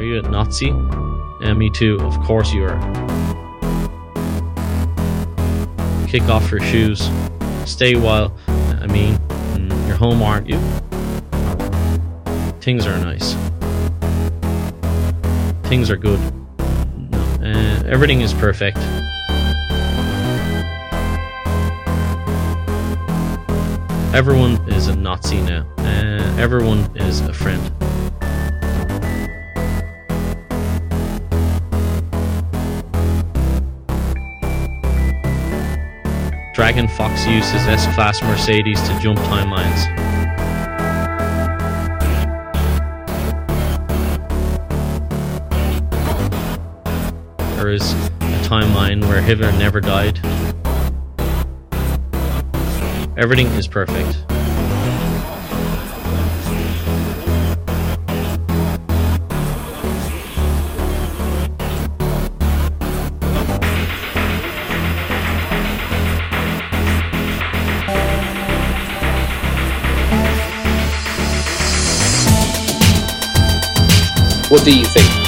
you a Nazi? Me too, of course you are. Kick off your shoes. Stay while, you're home, aren't you? Things are nice. Things are good. No, everything is perfect. Everyone is a Nazi now. Everyone is a friend. Dragon Fox uses S-Class Mercedes to jump timelines. There is a timeline where Hitler never died. Everything is perfect. What do you think?